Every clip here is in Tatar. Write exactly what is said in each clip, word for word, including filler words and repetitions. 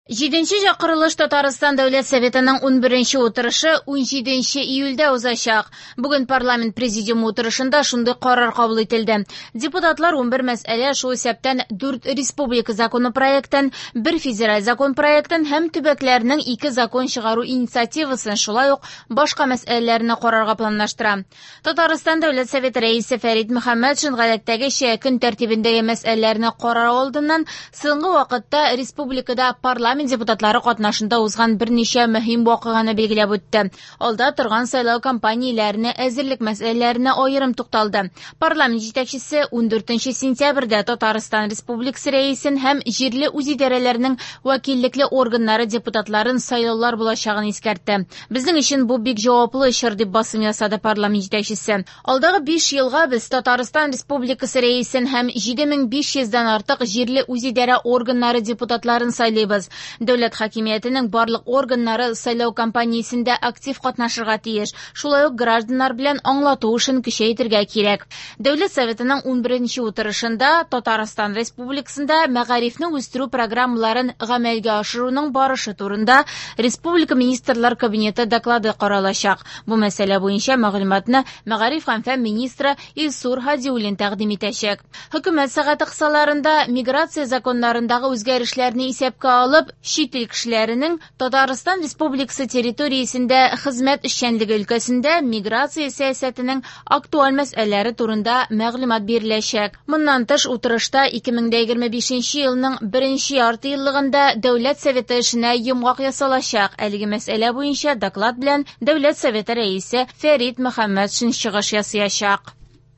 Җиденче чакырылыш Татарстан Дәүләт Советының унберенче утырышы унҗиденче июльдә узачак. Бүген парламент президиумы утырышында шундый карар кабул ителде. Депутатлар унбер мәсьәлә шул исәптән дүрт республика законы проектын, бер федераль закон проектын һәм төбәкләрнең ике закон чыгару инициативасын, шулай ук башка мәсьәләләрне карарга планлаштыра. Татарстан Дәүләт Советы рәисе Фәрит Мөхәммәтшин гадәттәгечә көн тәртибендәге мәсьәләләрне карау алдыннан соңгы вакытта республикада парламент депутатлары катнашында узган берничә мөһим вакыйганы билгеләп үтте. Алда торган сайлау кампанияләренә әзерлек мәсьәләләренә аерым тукталды. Парламент җитәкчесе ундүртенче сентябрьдә Татарстан Республикасы рәисен һәм җирле үзидарәләрнең вәкиллекле органнары депутатларын сайлаулар булачагын искәртте. Безнең өчен бу бик җаваплы чор дип басым ясады парламент җитәкчесе. Алдагы биш елга без Татарстан Республикасы рәисен һәм җиде мең биш йөздән артык җирле үзидарә органнары депутатларын сайлыйбыз. Дәүләт хакимиятенең барлык органнары сайлау кампаниясендә актив катнашырга тиеш. Шулай ук гражданнар белән аңлату эшен көчәйтергә кирәк. Дәүләт Советының унберенче утырышында Татарстан Республикасында мәгарифне үстерү программаларын гамәлгә ашыруның барышы турында Республика министрлар кабинеты доклады каралачак. Бу мәсьәлә буенча мәгълүматны Мәгариф һәм фән министры Илсур Һадиуллин тәкъдим итәчәк. Хөкүмәт сәгате кысаларында миграция законнарындагы үзгәрешләрне исәпкә алып, чит ил кешеләренең Татарстан Республикасы территориясендә хезмәт эшчәнлеге өлкәсендә миграция сәясәтенең актуаль мәсьәләләре турында мәгълүмат биреләчәк. Моннан тыш, утырышта ике мең егерме бишенче елның беренче ярты еллыгында Дәүләт Советы эшенә йомгак ясалачак. Әлеге мәсьәлә буенча доклад белән Дәүләт Советы рәисе Фәрит Мөхәммәтшин чыгыш ясаячак.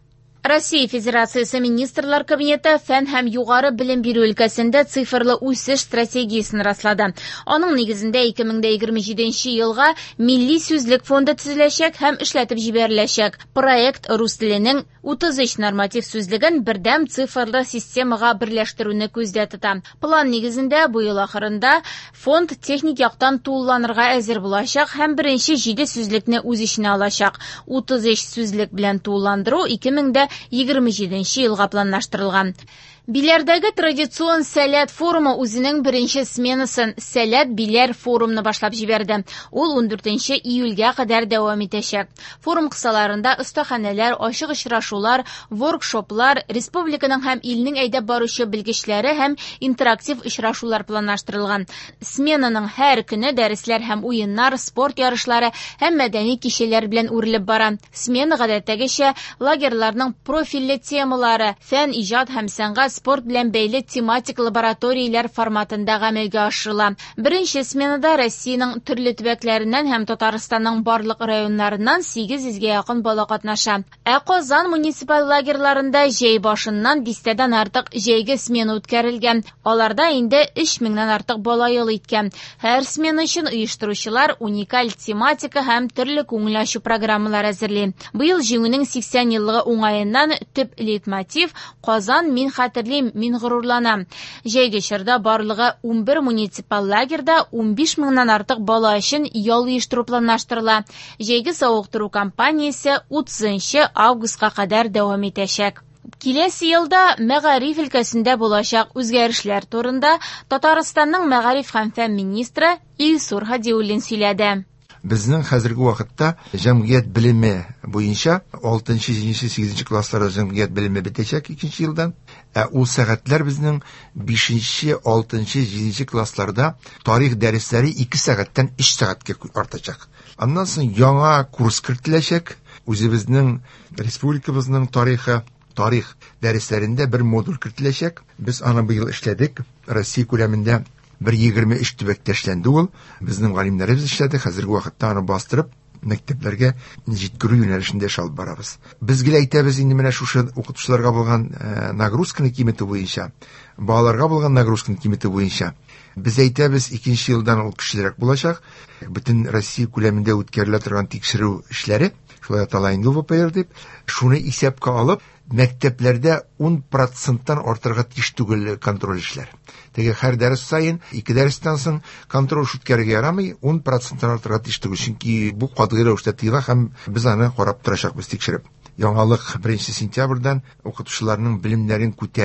Россия Федерациясе министрлар кабинеты фән һәм югары белем бирү өлкәсендә цифрлы үсеш стратегиясын раслады. Аның нигезендә ике мең егерме җиденче елга милли сүзлек фонды төзеләчәк һәм эшләтеп җибәреләчәк. Проект рус теленең утыз өч норматив сүзлеген бердәм цифрлы системага берләштерүне күздә тота. План нигезендә бу ел ахырында фонд техник яктан тулыланырга әзер булачак һәм беренче җиде сүзлекне үз иченә алачак. утыз өч сүзлек белән тулыландыру ике мең егерме җиденче елга планлаштырылган. Биләрдәге традицион сәләт форумы үзенең беренче сменасын сәләт биләр форумны башлап җибәрде. Ул ундүртенче июльгә кадәр дәвам итәчәк. Форум кысаларында остаханәләр, ачык очрашулар, воркшоплар, республиканың һәм илнең әйдәп баручы белгечләре һәм интерактив очрашулар планлаштырылган. Сменаның һәр көне дәресләр һәм уеннар, спорт ярышлары һәм мәдәни кичәләр белән үрелеп бара. Смена гадәттәгечә лагерьларның профильле темалары, фән, иҗат һәм сәнгать, спорт белән бәйле тематик лабораторияләр форматында гамәлгә ашырыла. Беренче сменада Россиянең төрле төбәкләреннән һәм Татарстанның барлык районнарыннан сигез йөзгә якын бала катнаша. Ә Казан муниципаль лагерьларында җәй башыннан дистәдән артык җәйге смена үткәрелгән. Аларда инде өч меңнән артык бала ял иткән. Һәр смена өчен оештыручылар уникаль тематика һәм төрле күңел ачу программалар әзерли. Быел җиңүнең сиксән еллыгы уңаеннан төп лейтмотив Казан мин хәтерлим, мин горурланам. Җәйге чорда барлыгы унбер муниципаль лагерьда унбиш меңнән артык бала өчен ял оештыру планлаштырыла. Җәйге сауыктыру кампаниясе утызынчы августка кадәр дәвам итәчәк. Киләсе елда мәгариф өлкәсендә булачак үзгәрешләр турында Татарстанның мәгариф һәм фән министры Илсур Һадиуллин сөйләде. Безнең хәзерге вакытта җәмгыять белеме буенча алтынчы, җиденче, сигезенче классларда җәмгыять белеме бетәчәк икенче елдан. Ә ул сәгатьләр безнең бишенче, алтынчы, җиденче классларда тарих дәресләре ике сәгатьтән өч сәгатькә артачак. Аннан соң яңа курс кертеләчәк. Үзебезнең республикабызның тарихы тарих дәресләрендә бер модуль кертеләчәк. Без аны быел эшләдек. Россия күләмендә бер егерме өч төбәктә эшләнде ул. Безнең галимнәребез эшләде. Хәзерге вакытта аны бастырып мәктәпләргә җиткерү юнәлешендә шалып барабыз. Безгә әйтәбез инде менә шушы укытучыларга булган нагрузканы кыйммәте буенча, балаларга булган нагрузканы кыйммәте буенча без әйтәбез икенче елдан ул көчлерәк булачак. Бөтен Россия күләмендә үткәрелә торган тикшерү эшләре, шулай атала инде вэ пэ эр дип, шуны исәпкә алып, мәктәпләрдә ун проценттан артырга тиеш түгел контроль эшләр. Теге һәр дәрес сайын ике дәрестән соң контроль үткәрергә ярамый, ун проценттан артырга тиеш түгел, чөнки бу катгый рәвештә тыела һәм без аны карап торачакбыз тикшереп. Яңалык беренче сентябрьдән укытучыларның белемнәрен күтәрү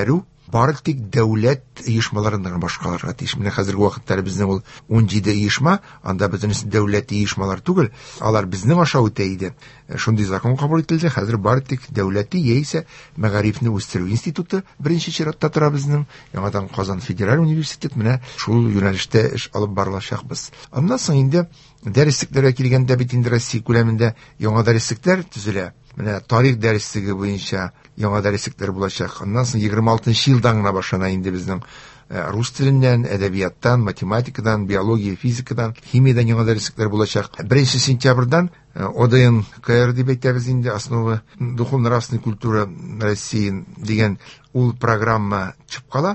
бары тик дәүләт оешмаларыннан башкаларга тиеш. Менә хәзерге вакытта безнең ул ун җиде оешма, анда безнең дәүләт оешмалар түгел, алар безнең аша үтә иде. Шундый закон кабул ителде. Хәзер бары тик дәүләти яисә мәгарифне үстерү институты беренче чиратта тора безнең. Яңадан Казан федераль университет менә шул юнәлештә эш алып барылачакбыз. Аннан соң инде дәреслекләргә килгәндә бит инде Россия күләмендә яңа дәреслекләр төзелә. Менә тарих дәреслеге буенча яңа дәреслекләр булачак. Аннан соң егерме алтынчы елдан гына башлана инде безнең рус теленнән, әдәбияттан, математикадан, биология, физикадан, химиядан яңа дәреслекләр булачак. беренче сентябрьдән ОДН КР дип әйтәбез инде, основа духовно-нравственной культуры России дигән ул программа чыгып кала.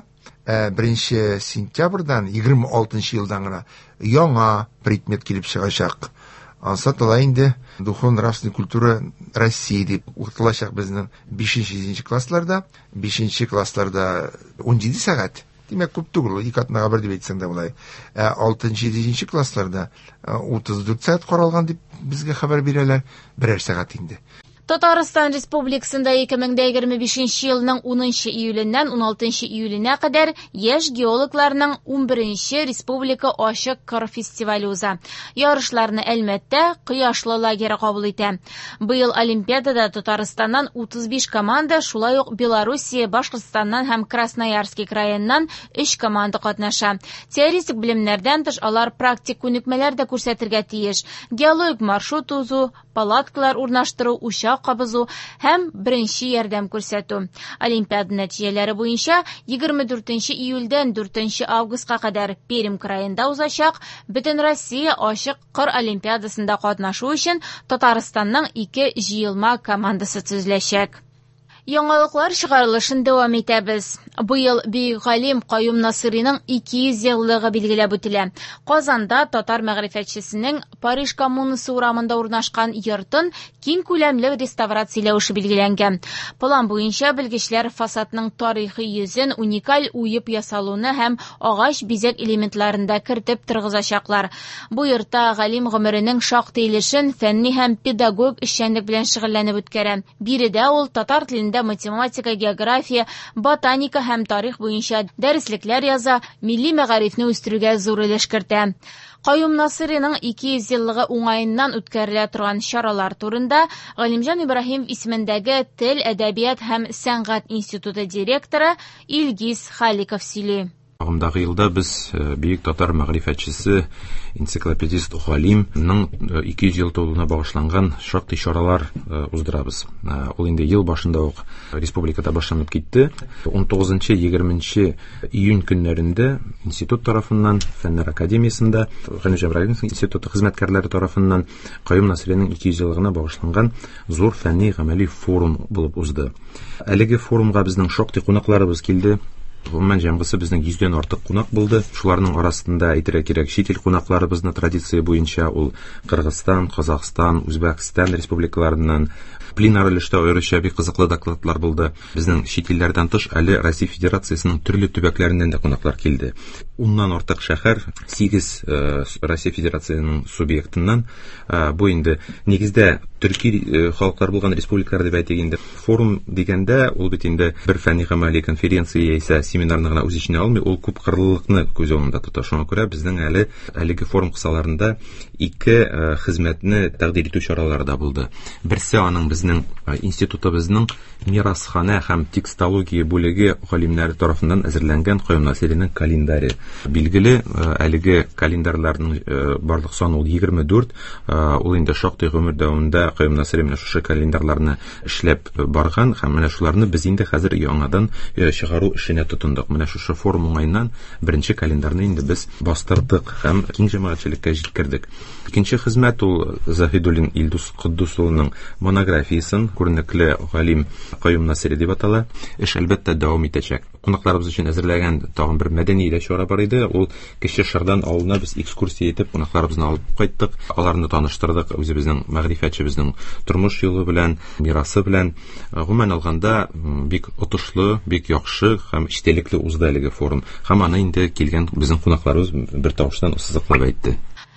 беренче сентябрьдән егерме алтынчы елдан гына яңа предмет килеп чыгачак. Ансатыла инде духовно-нравственная культура России дип укытылачак безнең бишенче классларда, бишенче классларда ун җиде сәгать. Димәк, күп түгел, ике атнага бер дип әйтсәң дә булай. алтынчы җиденче классларда утыз дүрт сәгать каралган дип безгә хәбәр бирәләр, берәр сәгать инде. Татарстан Республикасында ике мең егерме бишенче елның унынчы июленнән он алтынчы июленә кадәр яшь геологларның ун беренче Республика ачык кыр фестивале уза. Ярышларны Әлмәттә Кояшлы лагере кабул итә. Быел Олимпиадада Татарстаннан утыз биш команда, шулай ук Белоруссия, Башкортстаннан һәм Красноярский краеннан өч команда катнаша. Теоретик белемнәрдән тыш алар практик күнекмәләр дә күрсәтергә тиеш. Геологик маршрут узу, палаткалар урнаштыру, учак кабызу һәм беренче ярдәм күрсәтү. Олимпиада нәтиҗәләре буенча егерме дүртенче июльдән дүртенче августка кадәр Пермь краенда узачак Бөтен Россия ачык кыр олимпиадасында катнашу өчен Татарстанның ике җыелма командасы төзеләчәк. Яңалыклар чыгарылышын дәвам итәбез. Быел бөек галим Каюм Насыйриның ике йөз еллыгы билгеләп үтелә. Казанда татар мәгърифәтчесенең Париж коммунасы урамында урнашкан йортын киң күләмле реставрацияләү эше билгеләнгән. План буенча белгечләр фасадның тарихи йөзен уникаль уеп ясалуны һәм агач бизәк элементларында кертеп торгызачаклар. Бу йортта галим гомеренең шактый өлешен фәнни һәм педагог эшчәнлек белән шөгыльләнеп үткәрә. Биредә ул татар телендә математика, география, ботаника һәм тарих буенча дәреслекләр яза, милли мәгарифне үстерүгә зур өлеш кертә. Каюм Насыйриның ике йөз еллыгы уңаеннан үткәрелә торган чаралар турында Галимҗан Ибраһимов исемендәге Тел, әдәбият һәм сәнгать институты директоры Илгиз Халиков сөйли. Агымдагы елда без бөек татар мәгърифәтчесе, энциклопедист Галимның ике йөз ел тулуына багышланган шактый чаралар уздырабыз. Ул инде ел башында ук республикада башланып китте. он тугызынчы - егерменче июнь көннәрендә институт тарафыннан, Фәннәр академиясында, Галимҗан Ибраһимов институты хезмәткәрләре тарафыннан Каюм Насыйриның ике йөз еллыгына багышланган зур фәнни-гамәли форум булып узды. Әлеге форумга безнең шактый кунакларыбыз килде. Гомумән җәмгысе безнең йөздән артык кунак булды. Шуларның арасында әйтергә кирәк, чит ил кунакларыбызны традиция буенча ул Кыргызстан, Казакстан, Үзбәкстан республикаларыннан пленар өлештә аеруча бик кызыклы докладлар булды. Безнең чит илләрдән тыш әле Россия Федерациясының төрле төбәкләреннән дә кунаклар килде. Уннан артык шәһәр, сигез Россия Федерациясының субъектыннан. Бу инде нигездә төрки халыклар булган республикалар дип әйтик инде. Форум дигәндә ул бит инде бер фәнни-гамәли конференция яисә семинарны гына үз иченә алмый, ул күп кырлылыкны күз алдында тота. Шуңа күрә безнең әле әлеге форум кысаларында ике хезмәтне тәкъдим итү чаралары да булды. Берсе аның безнең институтыбызның мирасхана һәм текстология бүлеге галимнәре тарафыннан әзерләнгән Каюм Насыйриның календаре. Билгеле, әлеге календарларның барлык саны ул егерме дүрт. Ул инде шактый гомер дәвамында Каюм Насыйри менә шушы календарларны эшләп барган һәм менә шуларны без инде хәзер яңадан чыгару эшенә тотындык. Менә шушы форум уңайыннан беренче календарны инде без бастырдык һәм киң җәмәгатьчелеккә җиткердек. Икенче хезмәт ул Заһидуллин Илдус Куддусулының монографиясын, күренекле галим Каюм Насыйри дип атала. Эш әлбәттә дәвам итәчәк. Кунакларыбыз өчен әзерләгән тагын бер мәдәни чара бар иде. Ул Кече Шырдан авылына без экскурсия итеп, кунакларыбызны алып кайттык. Аларны таныштырдык үзебезнең мәгърифәтчебезнең тормыш юлы белән, мирасы белән. Гомумән алганда бик отышлы, бик яхшы һәм истәлекле узды әлеге форум. Һәм аны инде килгән безнең кунакларыбыз бер тавыштан сызыклап әйтте.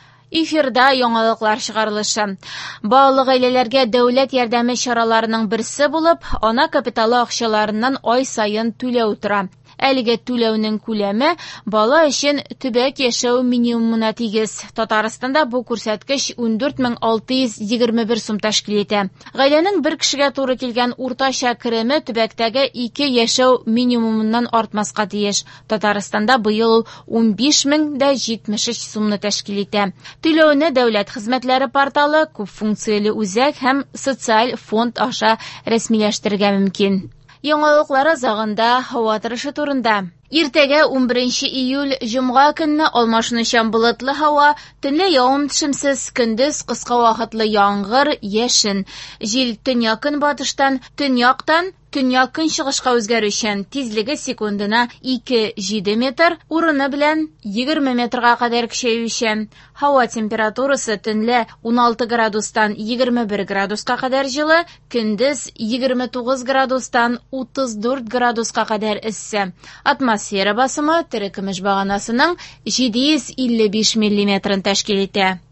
Эфирда яңалыклар чыгарылышы. Балалы гаиләләргә дәүләт ярдәме чараларының берсе булып, ана капиталы акчаларыннан ай сайын түләү тора. Әлеге түләүнең күләме бала өчен төбәк яшәү минимумына тигез. Татарстанда бу күрсәткеч ун дүрт мең алты йөз егерме бер сум тәшкил итә. Гаиләнең бер кешегә туры килгән уртача кереме төбәктәге ике яшәү минимумыннан артмаска тиеш. Татарстанда быел ун биш мең җитмеш өч сумны тәшкил итә. Түләүне дәүләт хезмәтләре порталы, күп функцияле үзәк һәм социаль фонд аша рәсмиләштерергә мөмкин. Яңалыклар азагында һава торышы турында. Иртәгә ун беренче июль җомга көнне алмашынучан болытлы һава, төнлә явым-төшемсез, көндез кыска вакытлы яңгыр, яшен. Җил төньяк-көнбатыштан, төньяктан төньяк-көнчыгышка үзгәрүчән, тизлеге секундына ике җиде метр, урыны белән егерме метрга кадәр көчәючән. Һава температурасы төнлә ун алты градустан егерме бер градуска кадәр җылы, көндез егерме тугыз градустан утыз дүрт градуска кадәр эссе. Атмосфера басымы терекөмеш баганасының җиде йөз илле биш миллиметрын тәшкил итә.